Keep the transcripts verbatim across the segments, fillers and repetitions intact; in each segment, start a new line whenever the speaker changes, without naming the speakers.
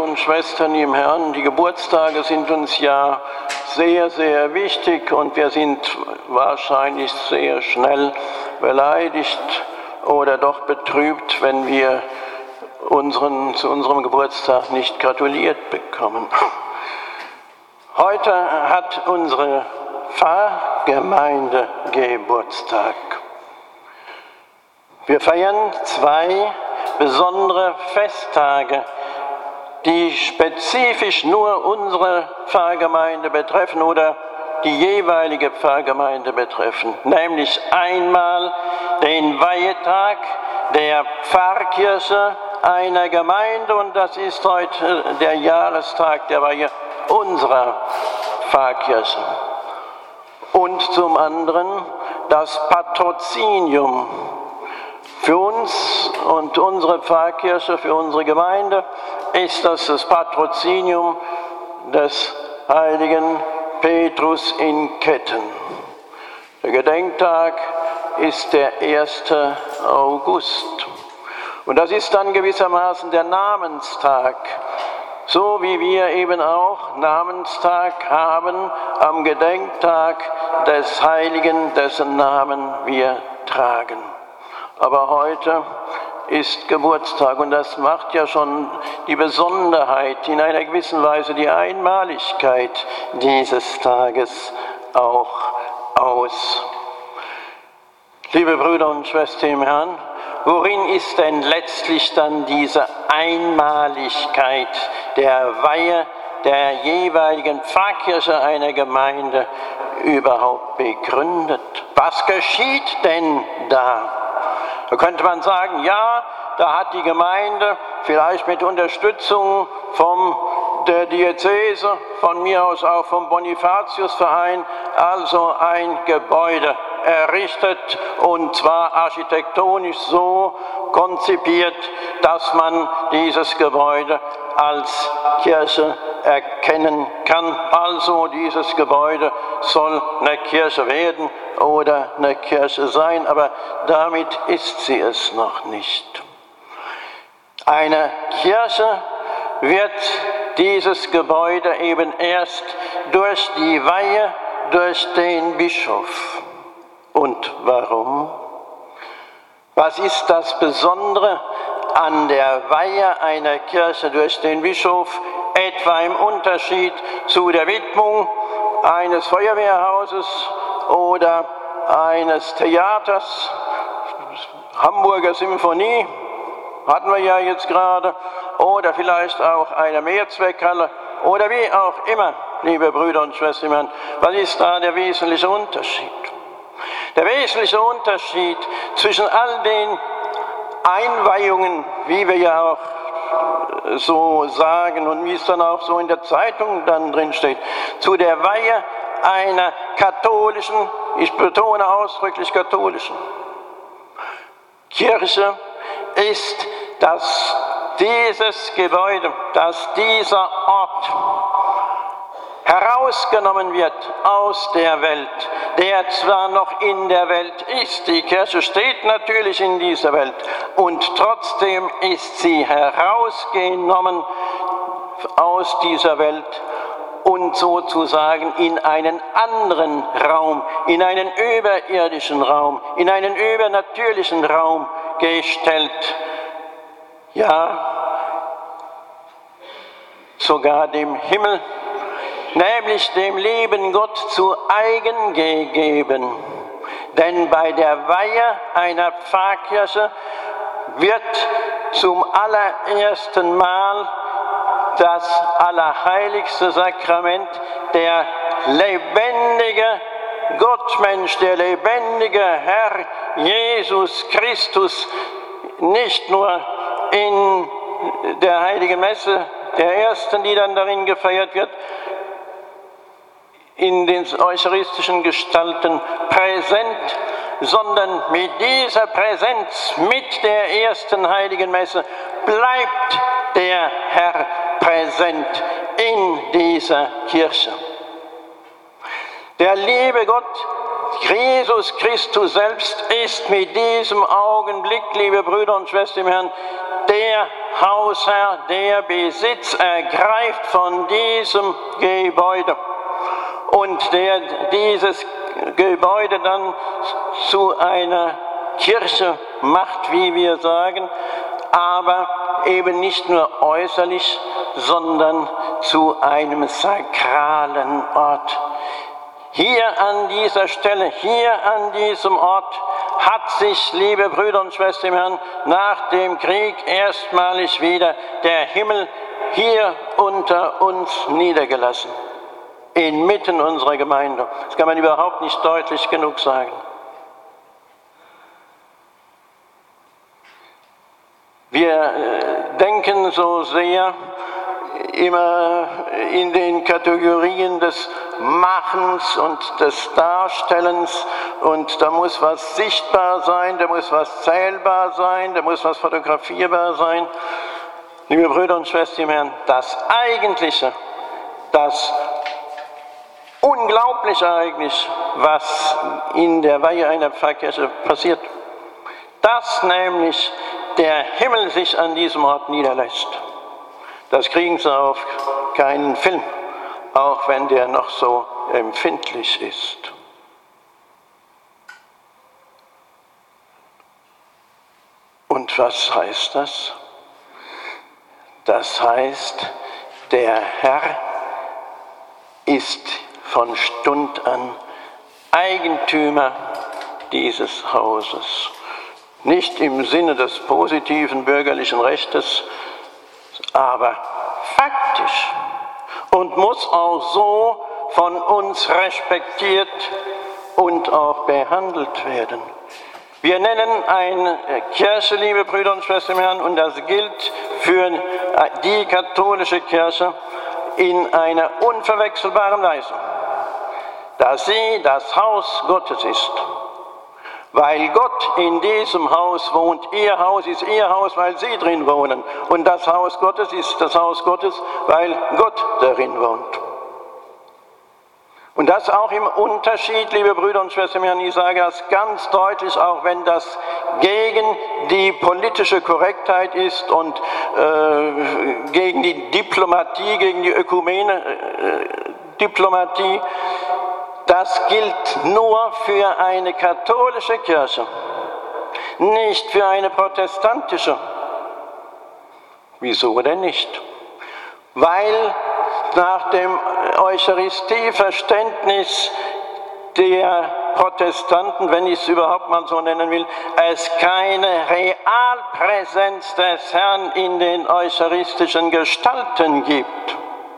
Brüder und Schwestern im Herrn, die Geburtstage sind uns ja sehr, sehr wichtig und wir sind wahrscheinlich sehr schnell beleidigt oder doch betrübt, wenn wir unseren, zu unserem Geburtstag nicht gratuliert bekommen. Heute hat unsere Pfarrgemeinde Geburtstag. Wir feiern zwei besondere Festtage, die spezifisch nur unsere Pfarrgemeinde betreffen oder die jeweilige Pfarrgemeinde betreffen, nämlich einmal den Weihetag der Pfarrkirche einer Gemeinde und das ist heute der Jahrestag der Weihe unserer Pfarrkirche. Und zum anderen das Patrozinium für uns und unsere Pfarrkirche, für unsere Gemeinde ist das das Patrozinium des heiligen Petrus in Ketten. Der Gedenktag ist der erste August. Und das ist dann gewissermaßen der Namenstag, so wie wir eben auch Namenstag haben am Gedenktag des Heiligen, dessen Namen wir tragen. Aber heute ist Geburtstag und das macht ja schon die Besonderheit, in einer gewissen Weise die Einmaligkeit dieses Tages auch aus. Liebe Brüder und Schwestern im Herrn, worin ist denn letztlich dann diese Einmaligkeit der Weihe der jeweiligen Pfarrkirche einer Gemeinde überhaupt begründet? Was geschieht denn da? Da könnte man sagen, ja, da hat die Gemeinde vielleicht mit Unterstützung vom der Diözese, von mir aus auch vom Bonifatiusverein, also ein Gebäude errichtet und zwar architektonisch so konzipiert, dass man dieses Gebäude als Kirche erkennen kann. Also dieses Gebäude soll eine Kirche werden oder eine Kirche sein, aber damit ist sie es noch nicht. Eine Kirche wird dieses Gebäude eben erst durch die Weihe, durch den Bischof. Und warum? Was ist das Besondere an der Weihe einer Kirche durch den Bischof, etwa im Unterschied zu der Widmung eines Feuerwehrhauses oder eines Theaters? Hamburger Symphonie hatten wir ja jetzt gerade, oder vielleicht auch eine Mehrzweckhalle oder wie auch immer, liebe Brüder und Schwestern. Was ist da der wesentliche Unterschied? Der wesentliche Unterschied zwischen all den Einweihungen, wie wir ja auch so sagen und wie es dann auch so in der Zeitung dann drin steht, zu der Weihe einer katholischen, ich betone ausdrücklich katholischen Kirche ist, dass dieses Gebäude, dass dieser Ort herausgenommen wird aus der Welt, der zwar noch in der Welt ist, die Kirche steht natürlich in dieser Welt und trotzdem ist sie herausgenommen aus dieser Welt und sozusagen in einen anderen Raum, in einen überirdischen Raum, in einen übernatürlichen Raum gestellt. Ja, sogar dem Himmel, nämlich dem lieben Gott zu eigen gegeben. Denn bei der Weihe einer Pfarrkirche wird zum allerersten Mal das allerheiligste Sakrament, der lebendige Gottmensch, der lebendige Herr Jesus Christus, nicht nur in der Heiligen Messe, der ersten, die dann darin gefeiert wird, in den eucharistischen Gestalten präsent, sondern mit dieser Präsenz, mit der ersten Heiligen Messe, bleibt der Herr präsent in dieser Kirche. Der liebe Gott, Jesus Christus selbst, ist mit diesem Augenblick, liebe Brüder und Schwestern im Herrn, der Hausherr, der Besitz ergreift von diesem Gebäude und der dieses Gebäude dann zu einer Kirche macht, wie wir sagen, aber eben nicht nur äußerlich, sondern zu einem sakralen Ort. Hier an dieser Stelle, hier an diesem Ort hat sich, liebe Brüder und Schwestern im Herrn, nach dem Krieg erstmalig wieder der Himmel hier unter uns niedergelassen. Inmitten unserer Gemeinde. Das kann man überhaupt nicht deutlich genug sagen. Wir denken so sehr immer in den Kategorien des Machens und des Darstellens und da muss was sichtbar sein, da muss was zählbar sein, da muss was fotografierbar sein. Liebe Brüder und Schwestern im Herrn, das Eigentliche, das Unglaubliche eigentlich, was in der Weihe einer Pfarrkirche passiert, dass nämlich der Himmel sich an diesem Ort niederlässt. Das kriegen Sie auf keinen Film, auch wenn der noch so empfindlich ist. Und was heißt das? Das heißt, der Herr ist von Stund an Eigentümer dieses Hauses. Nicht im Sinne des positiven bürgerlichen Rechtes, aber faktisch und muss auch so von uns respektiert und auch behandelt werden. Wir nennen eine Kirche, liebe Brüder und Schwestern im Herrn, und das gilt für die katholische Kirche in einer unverwechselbaren Weise, dass sie das Haus Gottes ist. Weil Gott in diesem Haus wohnt. Ihr Haus ist Ihr Haus, weil Sie drin wohnen. Und das Haus Gottes ist das Haus Gottes, weil Gott darin wohnt. Und das auch im Unterschied, liebe Brüder und Schwestern, ich sage das ganz deutlich, auch wenn das gegen die politische Korrektheit ist und äh, gegen die Diplomatie, gegen die Ökumene-Diplomatie, äh, das gilt nur für eine katholische Kirche, nicht für eine protestantische. Wieso denn nicht? Weil nach dem Eucharistieverständnis der Protestanten, wenn ich es überhaupt mal so nennen will, es keine Realpräsenz des Herrn in den eucharistischen Gestalten gibt.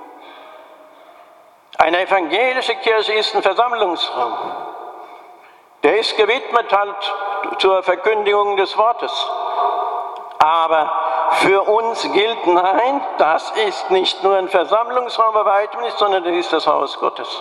Eine evangelische Kirche ist ein Versammlungsraum. Der ist gewidmet halt zur Verkündigung des Wortes. Aber für uns gilt, nein, das ist nicht nur ein Versammlungsraum, bei weitem nicht, sondern das ist das Haus Gottes.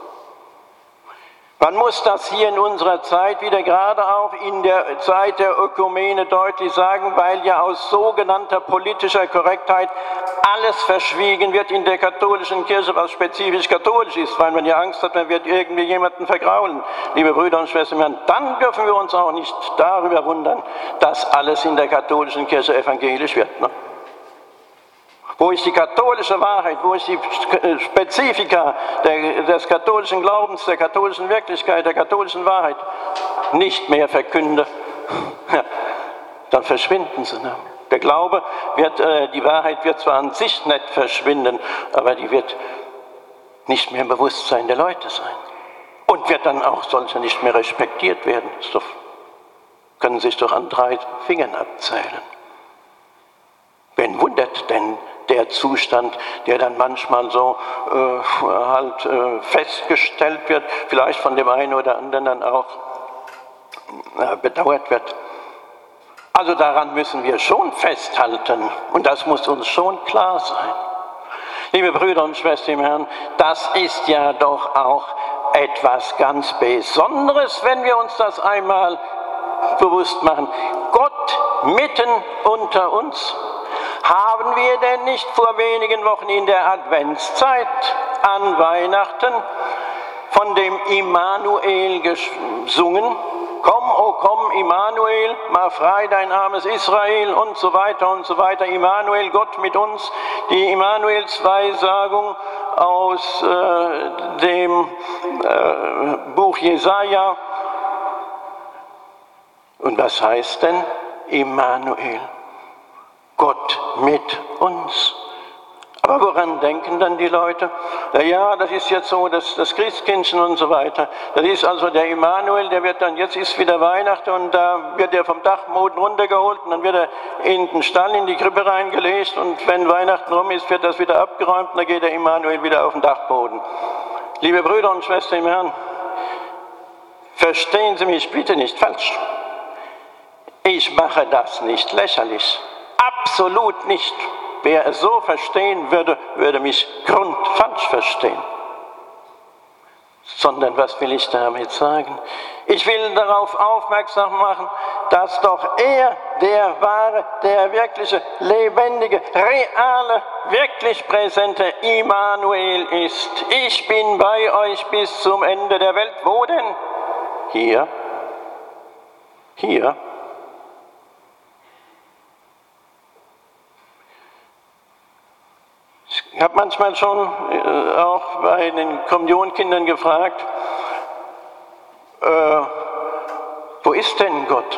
Man muss das hier in unserer Zeit wieder gerade auch in der Zeit der Ökumene deutlich sagen, weil ja aus sogenannter politischer Korrektheit alles verschwiegen wird in der katholischen Kirche, was spezifisch katholisch ist, weil man ja Angst hat, man wird irgendwie jemanden vergraulen. Liebe Brüder und Schwestern, dann dürfen wir uns auch nicht darüber wundern, dass alles in der katholischen Kirche evangelisch wird. Ne? Wo ich die katholische Wahrheit, wo ich die Spezifika der, des katholischen Glaubens, der katholischen Wirklichkeit, der katholischen Wahrheit nicht mehr verkünde, ja, dann verschwinden sie. Ne? Der Glaube wird, äh, die Wahrheit wird zwar an sich nicht verschwinden, aber die wird nicht mehr im Bewusstsein der Leute sein. Und wird dann auch solche nicht mehr respektiert werden. Das können sich doch an drei Fingern abzählen. Wen wundert denn der Zustand, der dann manchmal so äh, halt äh, festgestellt wird, vielleicht von dem einen oder anderen dann auch äh, bedauert wird. Also daran müssen wir schon festhalten und das muss uns schon klar sein. Liebe Brüder und Schwestern im Herrn, das ist ja doch auch etwas ganz Besonderes, wenn wir uns das einmal bewusst machen. Gott mitten unter uns. Haben wir denn nicht vor wenigen Wochen in der Adventszeit an Weihnachten von dem Immanuel gesungen? Komm, oh komm, Immanuel, mach frei dein armes Israel und so weiter und so weiter. Immanuel, Gott mit uns. Die Immanuelsweissagung aus äh, dem äh, Buch Jesaja. Und was heißt denn Immanuel? Gott mit uns. Aber woran denken dann die Leute? Na ja, das ist jetzt so, das, das Christkindchen und so weiter. Das ist also der Immanuel, der wird dann, jetzt ist wieder Weihnachten und da wird er vom Dachboden runtergeholt und dann wird er in den Stall, in die Krippe reingelegt und wenn Weihnachten rum ist, wird das wieder abgeräumt und dann geht der Immanuel wieder auf den Dachboden. Liebe Brüder und Schwestern im Herrn, verstehen Sie mich bitte nicht falsch. Ich mache das nicht lächerlich. Absolut nicht. Wer es so verstehen würde, würde mich grundfalsch verstehen. Sondern was will ich damit sagen? Ich will darauf aufmerksam machen, dass doch er der wahre, der wirkliche, lebendige, reale, wirklich präsente Immanuel ist. Ich bin bei euch bis zum Ende der Welt. Wo denn? Hier. Hier. Ich habe manchmal schon äh, auch bei den Kommunionkindern gefragt, äh, wo ist denn Gott?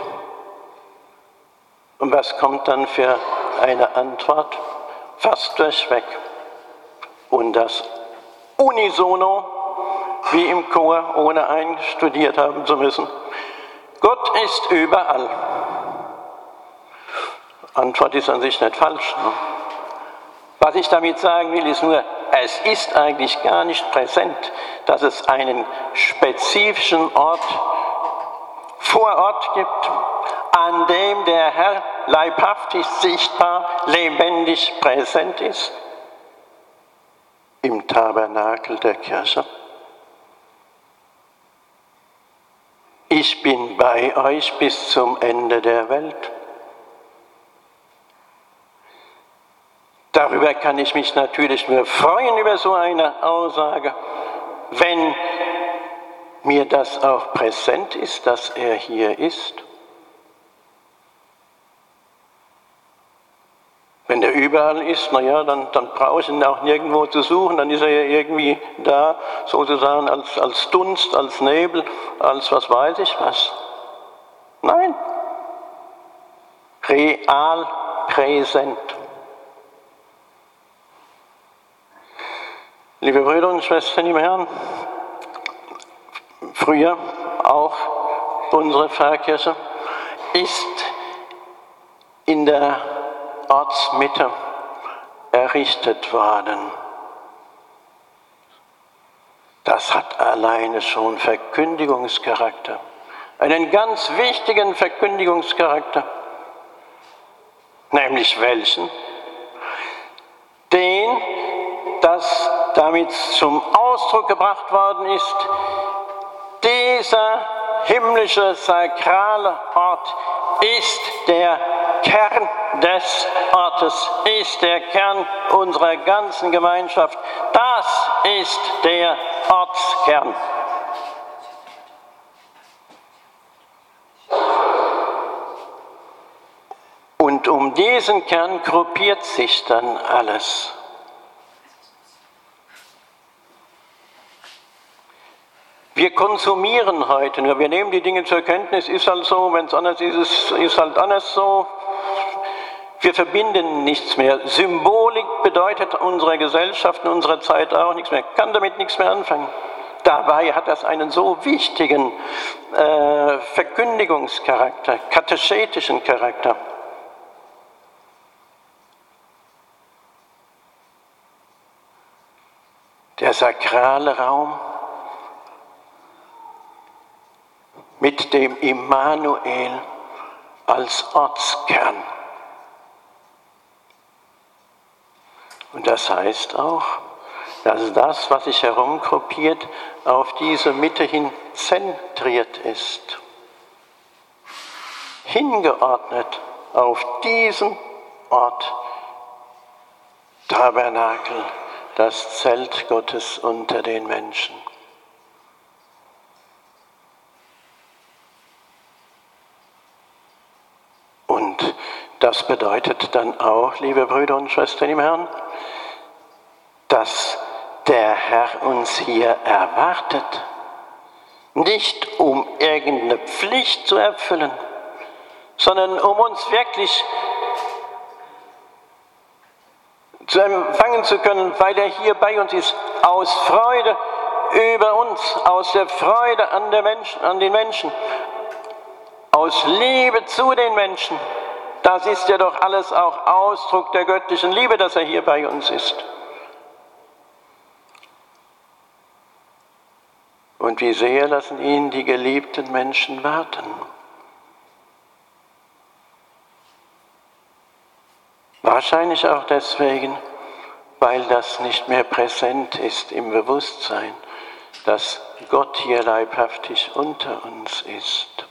Und was kommt dann für eine Antwort? Fast durchweg. Und das unisono, wie im Chor, ohne einstudiert haben zu müssen. Gott ist überall. Antwort ist an sich nicht falsch. Ne? Was ich damit sagen will, ist nur, es ist eigentlich gar nicht präsent, dass es einen spezifischen Ort vor Ort gibt, an dem der Herr leibhaftig, sichtbar, lebendig präsent ist. Im Tabernakel der Kirche. Ich bin bei euch bis zum Ende der Welt. Darüber kann ich mich natürlich nur freuen, über so eine Aussage, wenn mir das auch präsent ist, dass er hier ist. Wenn er überall ist, naja, dann, dann brauche ich ihn auch nirgendwo zu suchen, dann ist er ja irgendwie da, sozusagen als, als Dunst, als Nebel, als was weiß ich was. Nein, real präsent. Liebe Brüder und Schwestern im Herrn, früher auch unsere Pfarrkirche ist in der Ortsmitte errichtet worden. Das hat alleine schon Verkündigungscharakter, einen ganz wichtigen Verkündigungscharakter, nämlich welchen? Den, dass damit zum Ausdruck gebracht worden ist, dieser himmlische, sakrale Ort ist der Kern des Ortes, ist der Kern unserer ganzen Gemeinschaft. Das ist der Ortskern. Und um diesen Kern gruppiert sich dann alles. Wir konsumieren heute nur, wir nehmen die Dinge zur Kenntnis, ist halt so, wenn es anders ist, ist es halt anders so. Wir verbinden nichts mehr. Symbolik bedeutet unserer Gesellschaft in unserer Zeit auch nichts mehr, kann damit nichts mehr anfangen. Dabei hat das einen so wichtigen äh, Verkündigungscharakter, katechetischen Charakter. Der sakrale Raum mit dem Immanuel als Ortskern. Und das heißt auch, dass das, was sich herumgruppiert, auf diese Mitte hin zentriert ist. Hingeordnet auf diesen Ort, Tabernakel, das Zelt Gottes unter den Menschen. bedeutet dann auch, liebe Brüder und Schwestern im Herrn, dass der Herr uns hier erwartet, nicht um irgendeine Pflicht zu erfüllen, sondern um uns wirklich zu empfangen zu können, weil er hier bei uns ist, aus Freude über uns, aus der Freude an, der Menschen, an den Menschen, aus Liebe zu den Menschen. Das ist ja doch alles auch Ausdruck der göttlichen Liebe, dass er hier bei uns ist. Und wie sehr lassen ihn die geliebten Menschen warten. Wahrscheinlich auch deswegen, weil das nicht mehr präsent ist im Bewusstsein, dass Gott hier leibhaftig unter uns ist.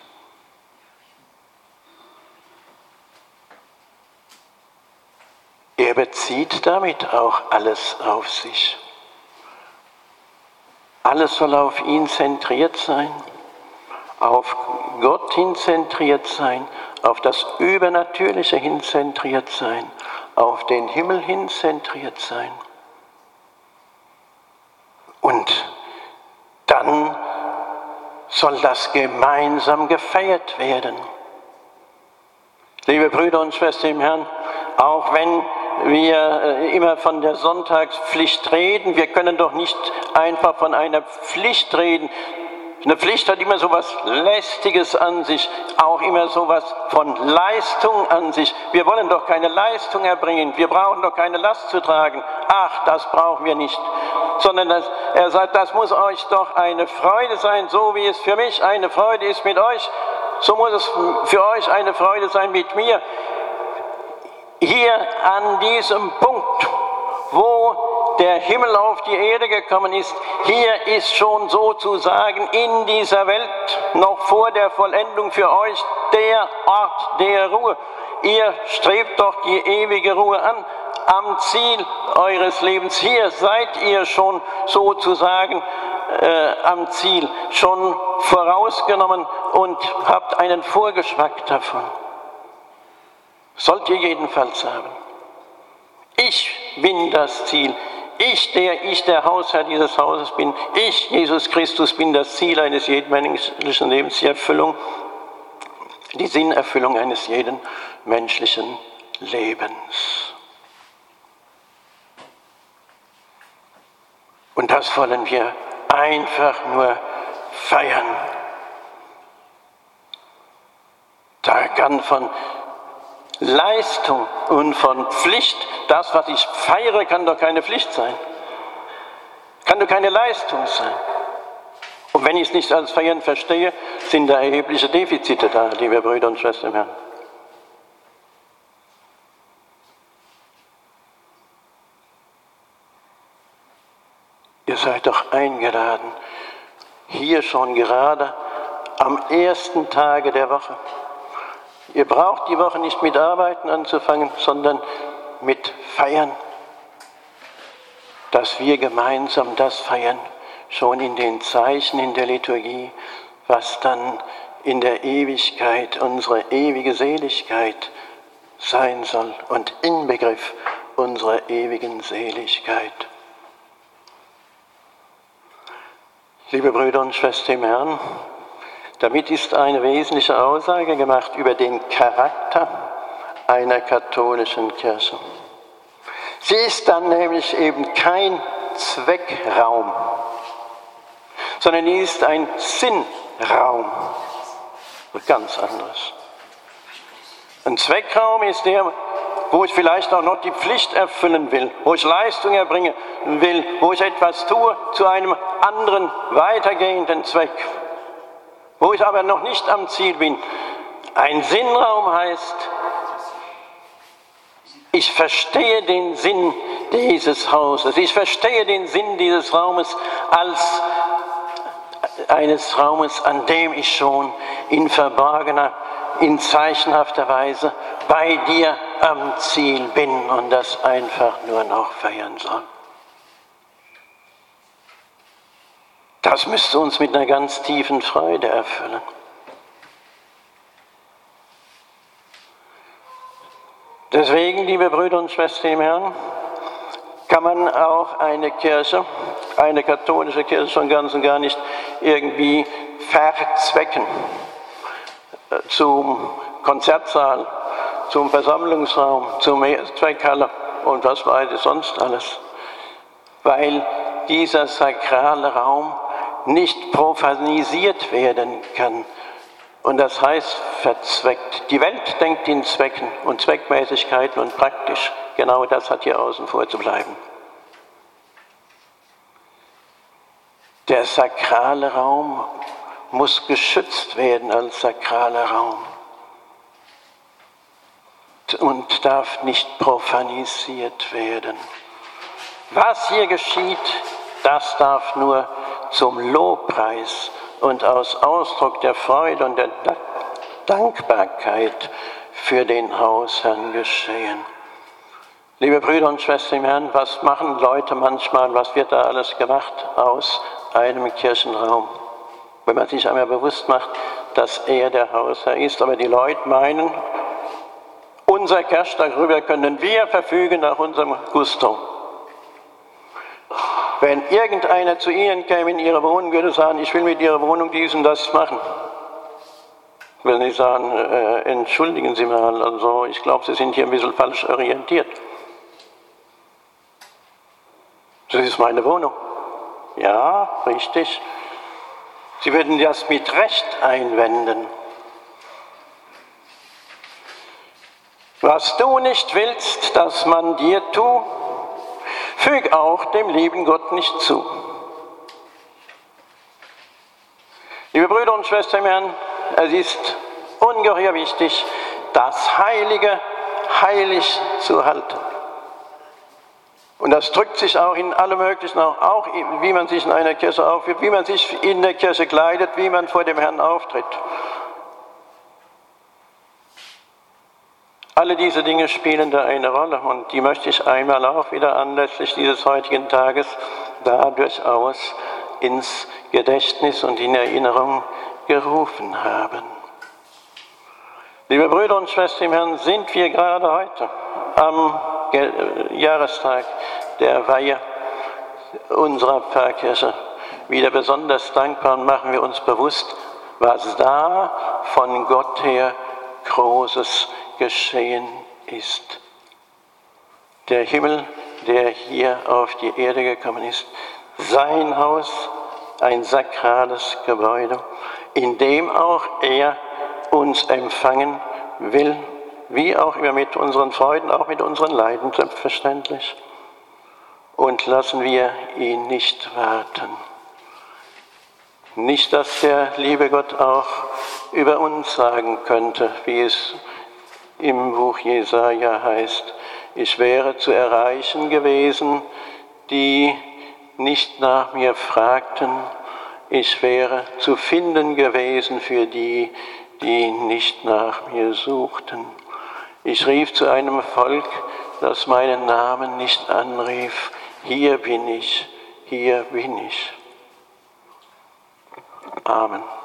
Er bezieht damit auch alles auf sich. Alles soll auf ihn zentriert sein, auf Gott hin zentriert sein, auf das Übernatürliche hin zentriert sein, auf den Himmel hin zentriert sein. Und dann soll das gemeinsam gefeiert werden. Liebe Brüder und Schwestern im Herrn, auch wenn wir immer von der Sonntagspflicht reden, wir können doch nicht einfach von einer Pflicht reden. Eine Pflicht hat immer so etwas Lästiges an sich, auch immer so etwas von Leistung an sich. Wir wollen doch keine Leistung erbringen, wir brauchen doch keine Last zu tragen. Ach, das brauchen wir nicht. Sondern das, er sagt, das muss euch doch eine Freude sein, so wie es für mich eine Freude ist mit euch, so muss es für euch eine Freude sein mit mir. Hier an diesem Punkt, wo der Himmel auf die Erde gekommen ist, hier ist schon sozusagen in dieser Welt noch vor der Vollendung für euch der Ort der Ruhe. Ihr strebt doch die ewige Ruhe an, am Ziel eures Lebens. Hier seid ihr schon sozusagen äh, am Ziel, schon vorausgenommen und habt einen Vorgeschmack davon. Sollt ihr jedenfalls haben. Ich bin das Ziel. Ich, der ich der Hausherr dieses Hauses bin. Ich, Jesus Christus, bin das Ziel eines jeden menschlichen Lebens, die Erfüllung, die Sinnerfüllung eines jeden menschlichen Lebens. Und das wollen wir einfach nur feiern. Da kann von Leistung und von Pflicht, das, was ich feiere, kann doch keine Pflicht sein. Kann doch keine Leistung sein. Und wenn ich es nicht als Feiern verstehe, sind da erhebliche Defizite da, liebe Brüder und Schwestern im Herrn. Ihr seid doch eingeladen, hier schon gerade am ersten Tage der Woche. Ihr braucht die Woche nicht mit Arbeiten anzufangen, sondern mit Feiern. Dass wir gemeinsam das feiern, schon in den Zeichen in der Liturgie, was dann in der Ewigkeit unsere ewige Seligkeit sein soll und Inbegriff unserer ewigen Seligkeit. Liebe Brüder und Schwestern im Herrn, damit ist eine wesentliche Aussage gemacht über den Charakter einer katholischen Kirche. Sie ist dann nämlich eben kein Zweckraum, sondern sie ist ein Sinnraum. Was ganz anderes. Ein Zweckraum ist der, wo ich vielleicht auch noch die Pflicht erfüllen will, wo ich Leistung erbringen will, wo ich etwas tue zu einem anderen, weitergehenden Zweck, wo ich aber noch nicht am Ziel bin. Ein Sinnraum heißt, ich verstehe den Sinn dieses Hauses, ich verstehe den Sinn dieses Raumes als eines Raumes, an dem ich schon in verborgener, in zeichenhafter Weise bei dir am Ziel bin und das einfach nur noch feiern soll. Das müsste uns mit einer ganz tiefen Freude erfüllen. Deswegen, liebe Brüder und Schwestern im Herrn, kann man auch eine Kirche, eine katholische Kirche schon ganz und gar nicht irgendwie verzwecken. Zum Konzertsaal, zum Versammlungsraum, zum Zweckhalle und was weiß ich sonst alles. Weil dieser sakrale Raum nicht profanisiert werden kann. Und das heißt verzweckt. Die Welt denkt in Zwecken und Zweckmäßigkeiten und praktisch. Genau das hat hier außen vor zu bleiben. Der sakrale Raum muss geschützt werden als sakraler Raum und darf nicht profanisiert werden. Was hier geschieht, das darf nur zum Lobpreis und aus Ausdruck der Freude und der Dankbarkeit für den Hausherrn geschehen. Liebe Brüder und Schwestern im Herrn, was machen Leute manchmal, was wird da alles gemacht aus einem Kirchenraum? Wenn man sich einmal bewusst macht, dass er der Hausherr ist, aber die Leute meinen, unser Cash, darüber können wir verfügen nach unserem Gusto. Wenn irgendeiner zu Ihnen käme in Ihre Wohnung, würde sagen, ich will mit Ihrer Wohnung dies und das machen. Will nicht sagen, äh, entschuldigen Sie mal, also ich glaube, Sie sind hier ein bisschen falsch orientiert. Das ist meine Wohnung. Ja, richtig. Sie würden das mit Recht einwenden. Was du nicht willst, dass man dir tut, füg auch dem lieben Gott nicht zu. Liebe Brüder und Schwestern im Herrn, es ist ungeheuer wichtig, das Heilige heilig zu halten. Und das drückt sich auch in allem Möglichen, auch, auch wie man sich in einer Kirche aufführt, wie man sich in der Kirche kleidet, wie man vor dem Herrn auftritt. Alle diese Dinge spielen da eine Rolle und die möchte ich einmal auch wieder anlässlich dieses heutigen Tages da durchaus ins Gedächtnis und in Erinnerung gerufen haben. Liebe Brüder und Schwestern im Herrn, sind wir gerade heute am Jahrestag der Weihe unserer Pfarrkirche wieder besonders dankbar und machen wir uns bewusst, was da von Gott her Großes geschehen ist. Der Himmel, der hier auf die Erde gekommen ist, sein Haus, ein sakrales Gebäude, in dem auch er uns empfangen will, wie auch immer mit unseren Freuden, auch mit unseren Leiden, selbstverständlich. Und lassen wir ihn nicht warten. Nicht, dass der liebe Gott auch über uns sagen könnte, wie es im Buch Jesaja heißt, ich wäre zu erreichen gewesen, die nicht nach mir fragten, ich wäre zu finden gewesen für die, die nicht nach mir suchten. Ich rief zu einem Volk, das meinen Namen nicht anrief, hier bin ich, hier bin ich. Amen.